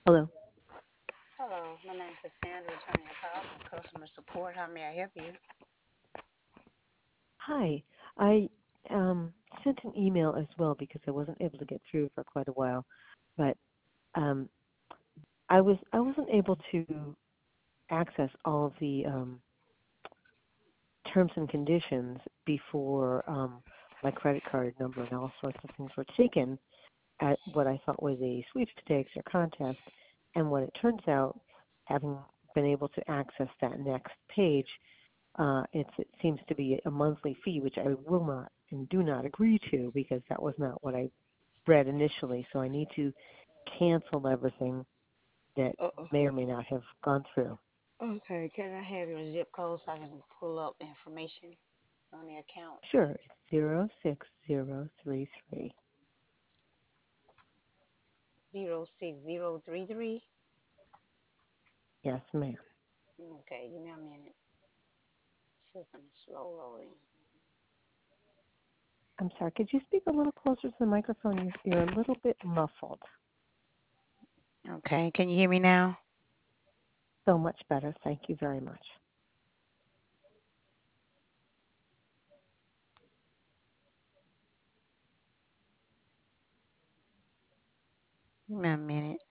Hello. Hello, my name is Cassandra, returning a call from customer support. How may I help you? Hi. I sent an email as well because I wasn't able to get through for quite a while, but um, I wasn't able to access all of the terms and conditions before my credit card number and all sorts of things were taken at what I thought was a sweepstakes or contest, and what it turns out, having been able to access that next page, it seems to be a monthly fee, which I will not and do not agree to because that was not what I read initially. So I need to cancel everything that Uh-oh. may or may not have gone through. Okay, can I have your zip code so I can pull up information on the account? Sure, it's 06033. 06033. Yes, ma'am. Okay, give me a minute. System is slow loading. I'm sorry, could you speak a little closer to the microphone? You're a little bit muffled. Okay, can you hear me now? So much better. Thank you very much. Give me a minute.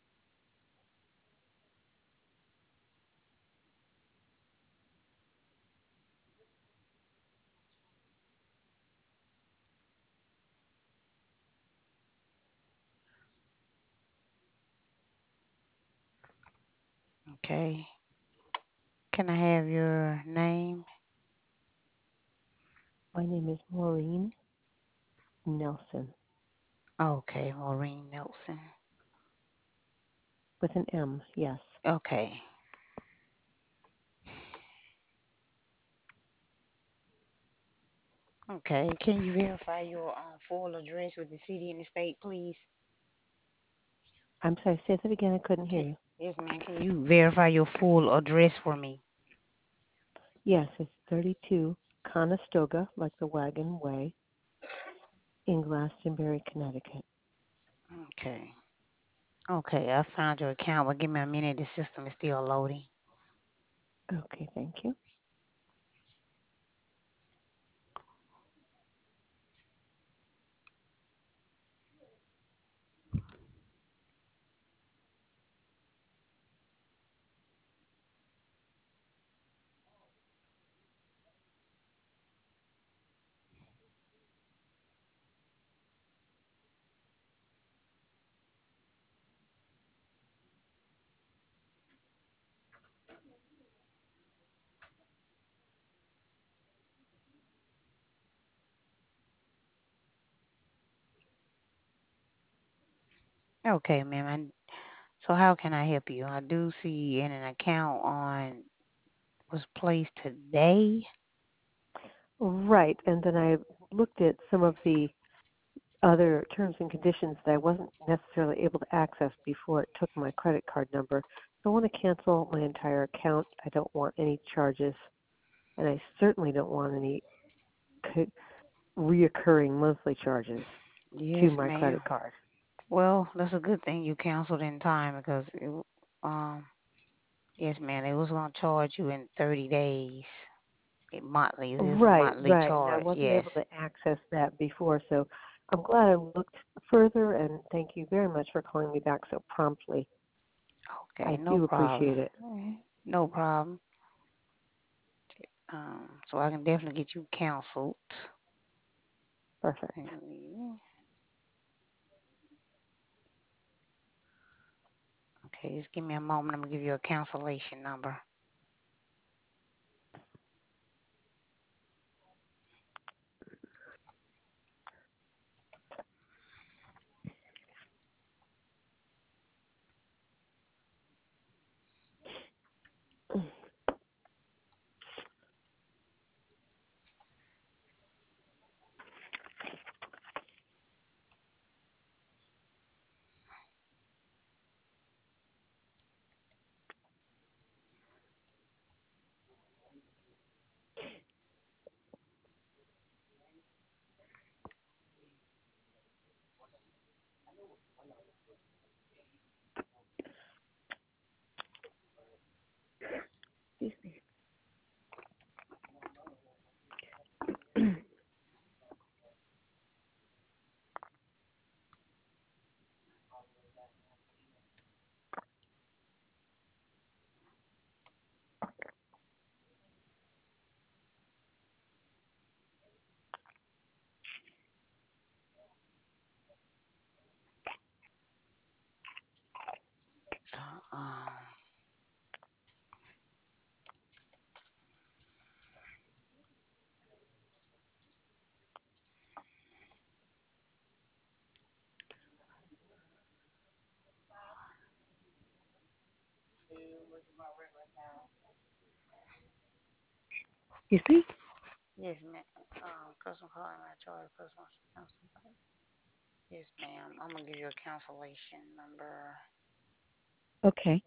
Okay, can I have your name? My name is Maureen Nelson Okay, Maureen Nelson. with an M, yes. Okay, okay. Can you verify your full address with the city and the state, please? I'm sorry, say that again. I couldn't hear Can, you. yes, ma'am. Can you verify your full address for me? Yes, it's 32 Conestoga, like the wagon way, in Glastonbury, Connecticut. Okay. Okay, I found your account, but give me a minute. The system is still loading. Okay, thank you. Okay, ma'am. So how can I help you? I do see in an account on was placed today. Right, and then I looked at some of the other terms and conditions that I wasn't necessarily able to access before it took my credit card number. So I want to cancel my entire account. I don't want any charges, and I certainly don't want any co- reoccurring monthly charges to Yes, my ma'am. credit card. Well, that's a good thing you canceled in time because um yes, ma'am, they was gonna charge you in 30 days. It monthly. It is a Right, monthly right. And I charge. wasn't able Yes. to access that before, so I'm glad I looked further, and thank you very much for calling me back so promptly. Okay, I no do problem. appreciate it. No problem. So I can definitely get you canceled. Perfect. Okay, just give me a moment. I'm gonna give you a cancellation number. Excuse me? Yes, ma'am. Customer calling my charge. Customer cancel. Yes, ma'am. I'm gonna give you a cancellation number. Okay.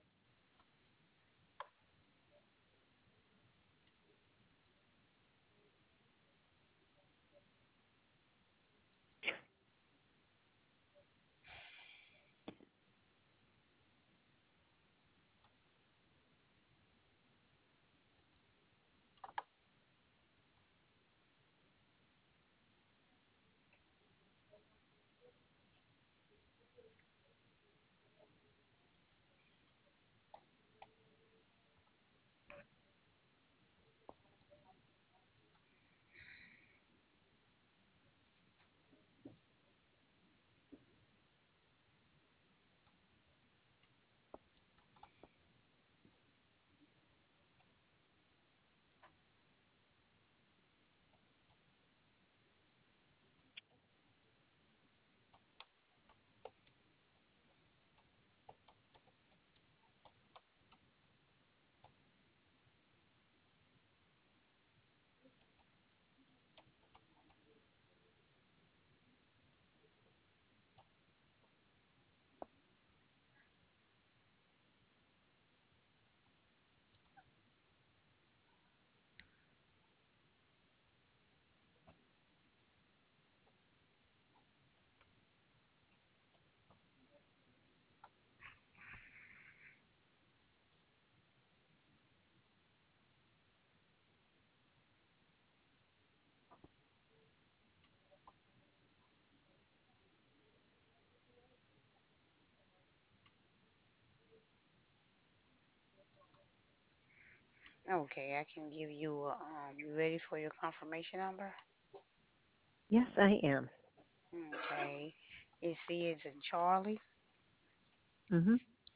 Okay, I can give you. You ready for your confirmation number? Yes, I am. Okay. It's C as in Charlie. Mm-hmm.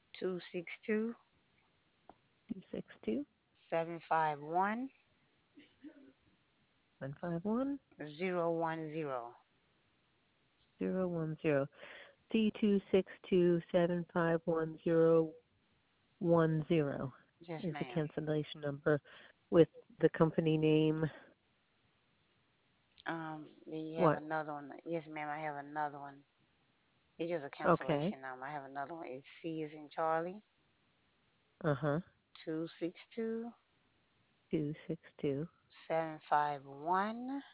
262 262 751 151 010. 010. C262751010 Yes, is the ma'am. cancellation number with the company name. Do you have What? another one? Yes, ma'am. I have another one. It's just a Okay. cancellation number. I have another one. It's C as in Charlie. Uh-huh. 262 262 751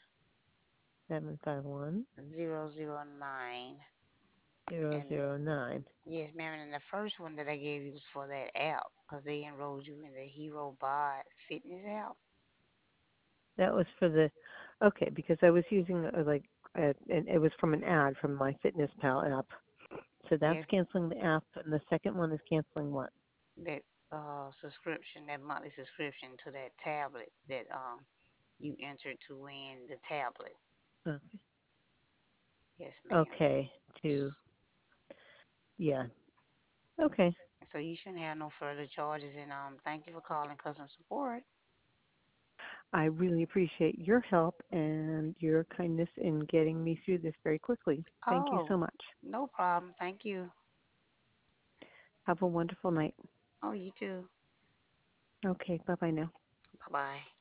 751 009. And 009. yes, ma'am. And the first one that I gave you was for that app because they enrolled you in the Hero Bod Fitness app. That was for the, okay, because I was using and it was from an ad from my Fitness Pal app. So that's Yes, canceling the app, and the second one is canceling what? that subscription, that monthly subscription to that tablet that you entered to win the tablet. Uh, Yes, ma'am. Okay, to, yeah. Okay. So you shouldn't have no further charges. And thank you for calling customer support. I really appreciate your help and your kindness in getting me through this very quickly. Thank you Oh, so much. no problem. Thank you. Have a wonderful night. Oh, you too. Okay, bye bye now. Bye bye.